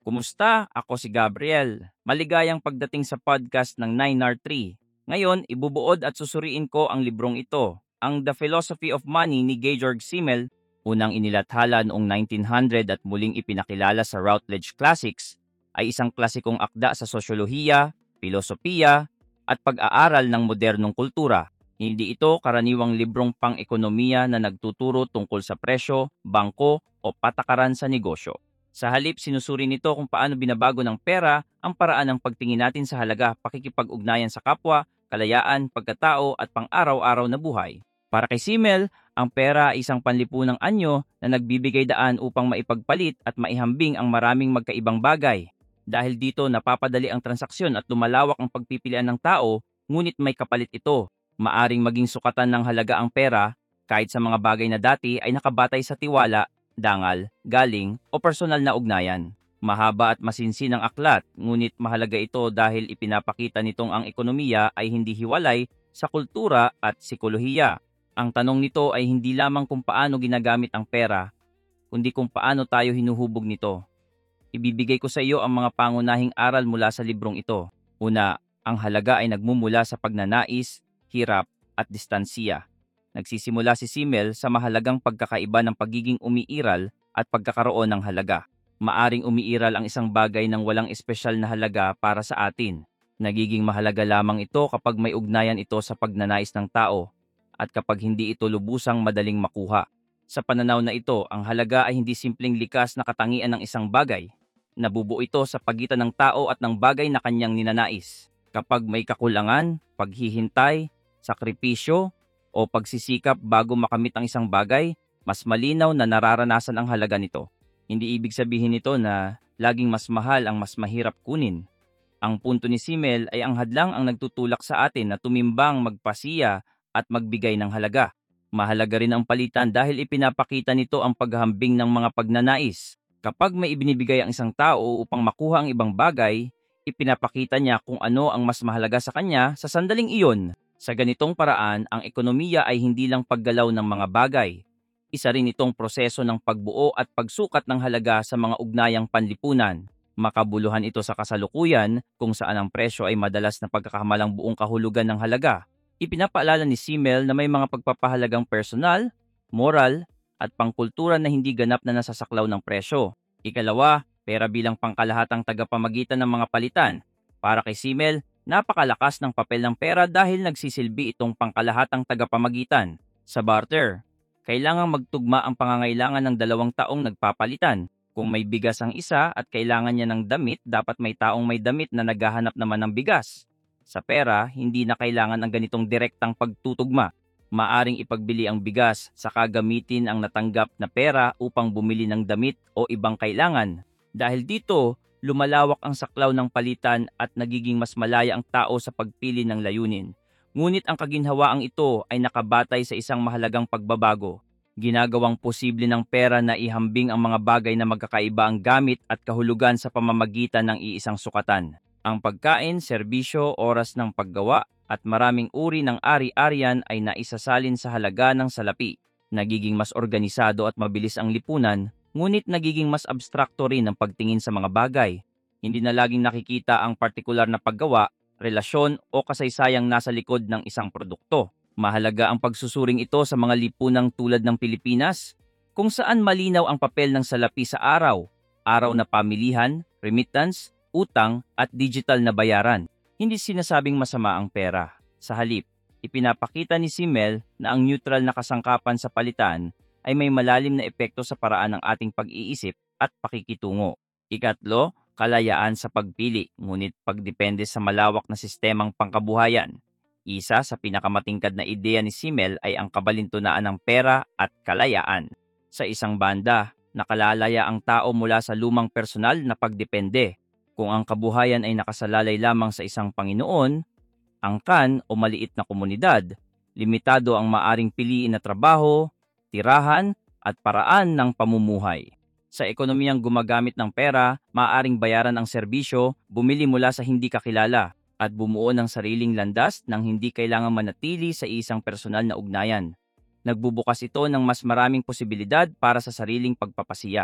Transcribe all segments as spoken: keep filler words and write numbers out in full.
Kumusta? Ako si Gabriel. Maligayang pagdating sa podcast ng nine R three. Ngayon, ibubuod at susuriin ko ang librong ito, ang The Philosophy of Money ni George Simmel, unang inilathala noong nineteen hundred at muling ipinakilala sa Routledge Classics, ay isang klasikong akda sa sosyolohiya, filosofiya, at pag-aaral ng modernong kultura. Hindi ito karaniwang librong pang-ekonomiya na nagtuturo tungkol sa presyo, bangko, o patakaran sa negosyo. Sa halip, sinusuri nito kung paano binabago ng pera ang paraan ng pagtingin natin sa halaga, pakikipag-ugnayan sa kapwa, kalayaan, pagkatao at pang-araw-araw na buhay. Para kay Simmel, ang pera ay isang panlipunang anyo na nagbibigay daan upang maipagpalit at maihambing ang maraming magkaibang bagay. Dahil dito napapadali ang transaksyon at lumalawak ang pagpipilian ng tao, ngunit may kapalit ito. Maaring maging sukatan ng halaga ang pera kahit sa mga bagay na dati ay nakabatay sa tiwala, dangal, galing o personal na ugnayan. Mahaba at masinsin ang aklat, ngunit mahalaga ito dahil ipinapakita nitong ang ekonomiya ay hindi hiwalay sa kultura at sikolohiya. Ang tanong nito ay hindi lamang kung paano ginagamit ang pera, kundi kung paano tayo hinuhubog nito. Ibibigay ko sa iyo ang mga pangunahing aral mula sa librong ito. Una, ang halaga ay nagmumula sa pagnanais, hirap at distansiya. Nagsisimula si Simmel sa mahalagang pagkakaiba ng pagiging umiiral at pagkakaroon ng halaga. Maaring umiiral ang isang bagay ng walang espesyal na halaga para sa atin. Nagiging mahalaga lamang ito kapag may ugnayan ito sa pagnanais ng tao at kapag hindi ito lubusang madaling makuha. Sa pananaw na ito, ang halaga ay hindi simpleng likas na katangian ng isang bagay. Nabubuo ito sa pagitan ng tao at ng bagay na kanyang ninanais. Kapag may kakulangan, paghihintay, sakripisyo, o pagsisikap bago makamit ang isang bagay, mas malinaw na nararanasan ang halaga nito. Hindi ibig sabihin nito na laging mas mahal ang mas mahirap kunin. Ang punto ni Simmel ay ang hadlang ang nagtutulak sa atin na tumimbang, magpasiya at magbigay ng halaga. Mahalaga rin ang palitan dahil ipinapakita nito ang paghahambing ng mga pagnanais. Kapag may ibinibigay ang isang tao upang makuha ang ibang bagay, ipinapakita niya kung ano ang mas mahalaga sa kanya sa sandaling iyon. Sa ganitong paraan, ang ekonomiya ay hindi lang paggalaw ng mga bagay. Isa rin itong proseso ng pagbuo at pagsukat ng halaga sa mga ugnayang panlipunan. Makabuluhan ito sa kasalukuyan kung saan ang presyo ay madalas na pagkakamalang buong kahulugan ng halaga. Ipinapaalala ni Simmel na may mga pagpapahalagang personal, moral, at pangkultura na hindi ganap na nasasaklaw ng presyo. Ikalawa, pera bilang pangkalahatang tagapamagitan ng mga palitan. Para kay Simmel, napakalakas ng papel ng pera dahil nagsisilbi itong pangkalahatang tagapamagitan. Sa barter, kailangang magtugma ang pangangailangan ng dalawang taong nagpapalitan. Kung may bigas ang isa at kailangan niya ng damit, dapat may taong may damit na naghahanap naman ng bigas. Sa pera, hindi na kailangan ang ganitong direktang pagtutugma. Maaring ipagbili ang bigas, saka gamitin ang natanggap na pera upang bumili ng damit o ibang kailangan. Dahil dito, lumalawak ang saklaw ng palitan at nagiging mas malaya ang tao sa pagpili ng layunin. Ngunit ang kaginhawaang ito ay nakabatay sa isang mahalagang pagbabago. Ginagawang posible ng pera na ihambing ang mga bagay na magkakaiba ang gamit at kahulugan sa pamamagitan ng iisang sukatan. Ang pagkain, serbisyo, oras ng paggawa, at maraming uri ng ari-arian ay naisasalin sa halaga ng salapi. Nagiging mas organisado at mabilis ang lipunan, ngunit nagiging mas abstrakto rin ang pagtingin sa mga bagay. Hindi na laging nakikita ang partikular na paggawa, relasyon o kasaysayang nasa likod ng isang produkto. Mahalaga ang pagsusuring ito sa mga lipunang tulad ng Pilipinas, kung saan malinaw ang papel ng salapi sa araw, araw na pamilihan, remittance, utang at digital na bayaran. Hindi sinasabing masama ang pera. Sa halip, ipinapakita ni Simmel na ang neutral na kasangkapan sa palitan ay may malalim na epekto sa paraan ng ating pag-iisip at pakikitungo. Ikatlo, kalayaan sa pagpili, ngunit pagdepende sa malawak na sistemang pangkabuhayan. Isa sa pinakamatingkad na ideya ni Simmel ay ang kabalintunaan ng pera at kalayaan. Sa isang banda, nakalalaya ang tao mula sa lumang personal na pagdepende. Kung ang kabuhayan ay nakasalalay lamang sa isang Panginoon, angkan o maliit na komunidad, limitado ang maaring piliin na trabaho, tirahan at paraan ng pamumuhay. Sa ekonomiyang gumagamit ng pera, maaaring bayaran ang serbisyo, bumili mula sa hindi kakilala, at bumuo ng sariling landas nang hindi kailangang manatili sa isang personal na ugnayan. Nagbubukas ito ng mas maraming posibilidad para sa sariling pagpapasiya.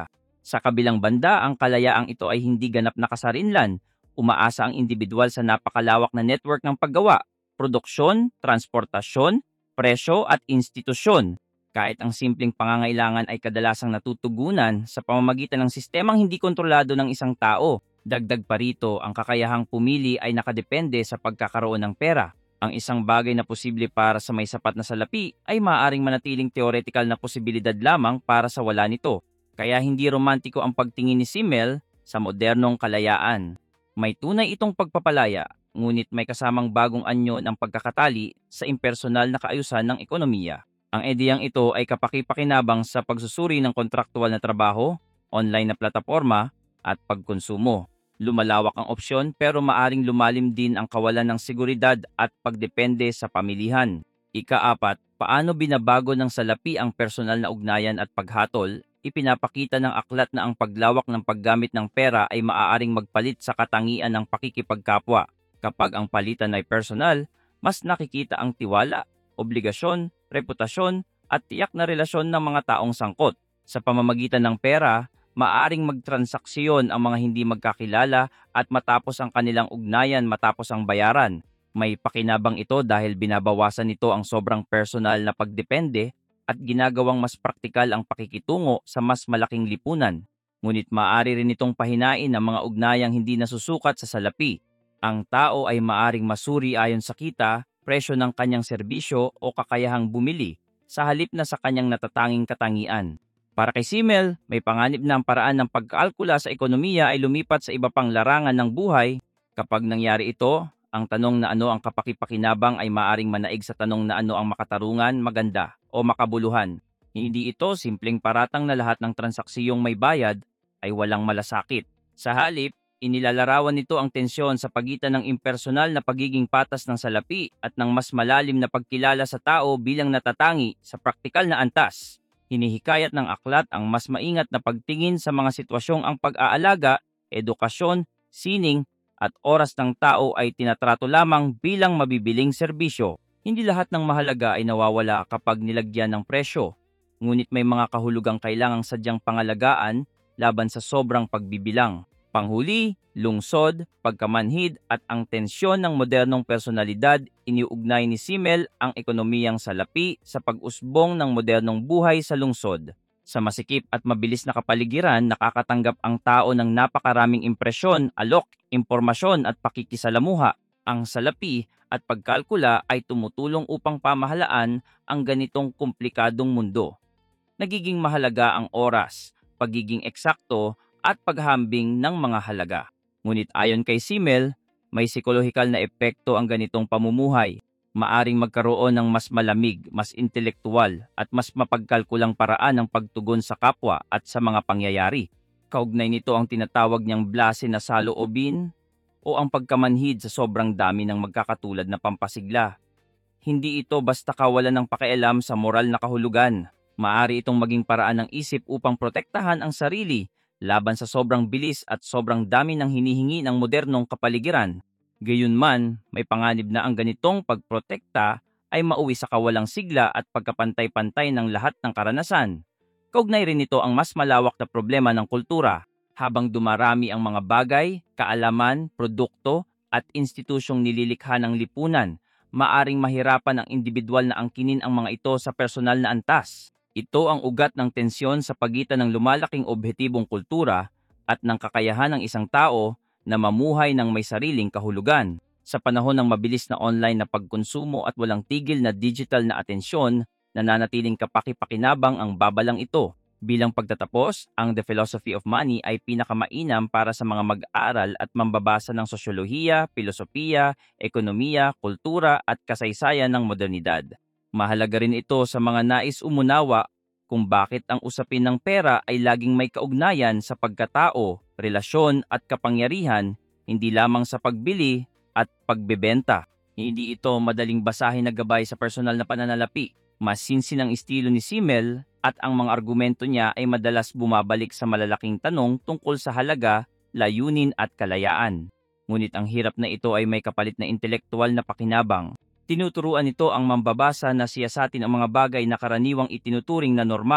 Sa kabilang banda, ang kalayaang ito ay hindi ganap na kasarinlan. Umaasa ang individual sa napakalawak na network ng paggawa, produksyon, transportasyon, presyo at institusyon. Kahit ang simpleng pangangailangan ay kadalasang natutugunan sa pamamagitan ng sistemang hindi kontrolado ng isang tao. Dagdag pa rito, ang kakayahang pumili ay nakadepende sa pagkakaroon ng pera. Ang isang bagay na posible para sa may sapat na salapi ay maaaring manatiling theoretical na posibilidad lamang para sa wala nito. Kaya hindi romantiko ang pagtingin ni Simmel sa modernong kalayaan. May tunay itong pagpapalaya, ngunit may kasamang bagong anyo ng pagkakatali sa impersonal na kaayusan ng ekonomiya. Ang ideyang ito ay kapaki-pakinabang sa pagsusuri ng kontraktual na trabaho, online na plataporma, at pagkonsumo. Lumalawak ang opsyon pero maaring lumalim din ang kawalan ng seguridad at pagdepende sa pamilihan. Ikaapat, paano binabago ng salapi ang personal na ugnayan at paghatol? Ipinapakita ng aklat na ang paglawak ng paggamit ng pera ay maaaring magpalit sa katangian ng pakikipagkapwa. Kapag ang palitan ay personal, mas nakikita ang tiwala, obligasyon, reputasyon at tiyak na relasyon ng mga taong sangkot. Sa pamamagitan ng pera, maaring magtransaksyon ang mga hindi magkakilala at matapos ang kanilang ugnayan matapos ang bayaran. May pakinabang ito dahil binabawasan nito ang sobrang personal na pagdepende at ginagawang mas praktikal ang pakikitungo sa mas malaking lipunan. Ngunit maaari rin itong pahinain ang mga ugnayang hindi nasusukat sa salapi. Ang tao ay maaring masuri ayon sa kita, presyo ng kanyang serbisyo o kakayahang bumili sa halip na sa kanyang natatanging katangian. Para kay Simmel, may panganib na ang paraan ng pagkaalkula sa ekonomiya ay lumipat sa iba pang larangan ng buhay. Kapag nangyari ito, ang tanong na ano ang kapakipakinabang ay maaring manaig sa tanong na ano ang makatarungan, maganda o makabuluhan. Hindi ito simpleng paratang na lahat ng transaksiyong may bayad ay walang malasakit. Sa halip, inilalarawan nito ang tensyon sa pagitan ng impersonal na pagiging patas ng salapi at ng mas malalim na pagkilala sa tao bilang natatangi sa praktikal na antas. Hinihikayat ng aklat ang mas maingat na pagtingin sa mga sitwasyong ang pag-aalaga, edukasyon, sining, at oras ng tao ay tinatrato lamang bilang mabibiling serbisyo. Hindi lahat ng mahalaga ay nawawala kapag nilagyan ng presyo. Ngunit may mga kahulugang kailangang sadyang pangalagaan laban sa sobrang pagbibilang. Panghuli, lungsod, pagkamanhid at ang tensyon ng modernong personalidad, iniuugnay ni Simmel ang ekonomiyang salapi sa pag-usbong ng modernong buhay sa lungsod. Sa masikip at mabilis na kapaligiran, nakakatanggap ang tao ng napakaraming impresyon, alok, impormasyon at pakikisalamuha. Ang salapi at pagkalkula ay tumutulong upang pamahalaan ang ganitong komplikadong mundo. Nagiging mahalaga ang oras, pagiging eksakto at paghambing ng mga halaga. Ngunit ayon kay Simmel, may psikolohikal na epekto ang ganitong pamumuhay. Maaring magkaroon ng mas malamig, mas intelektual at mas mapagkalkulang paraan ng pagtugon sa kapwa at sa mga pangyayari. Kaugnay nito ang tinatawag niyang blase na saloobin o ang pagkamanhid sa sobrang dami ng magkakatulad na pampasigla. Hindi ito basta kawalan ng pakialam sa moral na kahulugan. Maari itong maging paraan ng isip upang protektahan ang sarili laban sa sobrang bilis at sobrang dami ng hinihingi ng modernong kapaligiran. Gayunman, may panganib na ang ganitong pagprotekta ay mauwi sa kawalang sigla at pagkapantay-pantay ng lahat ng karanasan. Kaugnay rin ito ang mas malawak na problema ng kultura. Habang dumarami ang mga bagay, kaalaman, produkto at institusyong nililikha ng lipunan, maaring mahirapan ang individual na angkinin ang mga ito sa personal na antas. Ito ang ugat ng tensyon sa pagitan ng lumalaking objetibong kultura at ng kakayahan ng isang tao na mamuhay ng may sariling kahulugan. Sa panahon ng mabilis na online na pagkonsumo at walang tigil na digital na atensyon, nananatiling kapaki-pakinabang ang babalang ito. Bilang pagtatapos, ang The Philosophy of Money ay pinakamainam para sa mga mag-aaral at mambabasa ng sosyolohiya, filosofiya, ekonomiya, kultura at kasaysayan ng modernidad. Mahalaga rin ito sa mga nais umunawa kung bakit ang usapin ng pera ay laging may kaugnayan sa pagkatao, relasyon at kapangyarihan, hindi lamang sa pagbili at pagbebenta. Hindi ito madaling basahin na gabay sa personal na pananalapi. Masinsin ang estilo ni Simmel at ang mga argumento niya ay madalas bumabalik sa malalaking tanong tungkol sa halaga, layunin at kalayaan. Ngunit ang hirap na ito ay may kapalit na intelektual na pakinabang. Tinuturuan nito ang mambabasa na siyasatin ang mga bagay na karaniwang itinuturing na normal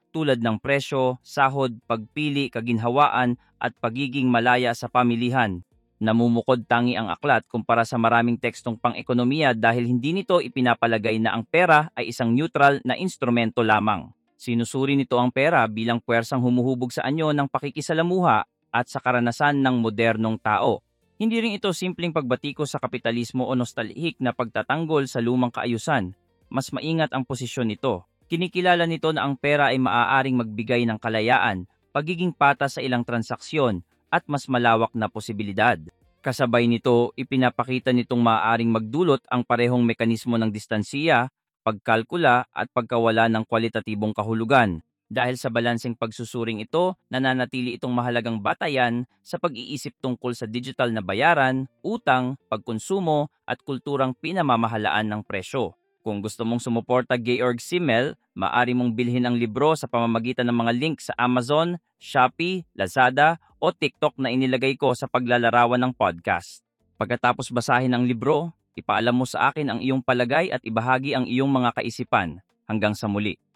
tulad ng presyo, sahod, pagpili, kaginhawaan at pagiging malaya sa pamilihan. Namumukod tangi ang aklat kumpara sa maraming tekstong pang-ekonomiya dahil hindi nito ipinapalagay na ang pera ay isang neutral na instrumento lamang. Sinusuri nito ang pera bilang puwersang humuhubog sa anyo ng pakikisalamuha at sa karanasan ng modernong tao. Hindi rin ito simpleng pagbatiko sa kapitalismo o nostalhik na pagtatanggol sa lumang kaayusan. Mas maingat ang posisyon nito. Kinikilala nito na ang pera ay maaaring magbigay ng kalayaan, pagiging patas sa ilang transaksyon, at mas malawak na posibilidad. Kasabay nito, ipinapakita nitong maaaring magdulot ang parehong mekanismo ng distansiya, pagkalkula at pagkawala ng kwalitatibong kahulugan. Dahil sa balanseng pagsusuring ito, nananatili itong mahalagang batayan sa pag-iisip tungkol sa digital na bayaran, utang, pagkonsumo at kulturang pinamamahalaan ng presyo. Kung gusto mong sumuporta Georg Simmel, maaari mong bilhin ang libro sa pamamagitan ng mga link sa Amazon, Shopee, Lazada o TikTok na inilagay ko sa paglalarawan ng podcast. Pagkatapos basahin ang libro, ipaalam mo sa akin ang iyong palagay at ibahagi ang iyong mga kaisipan. Hanggang sa muli.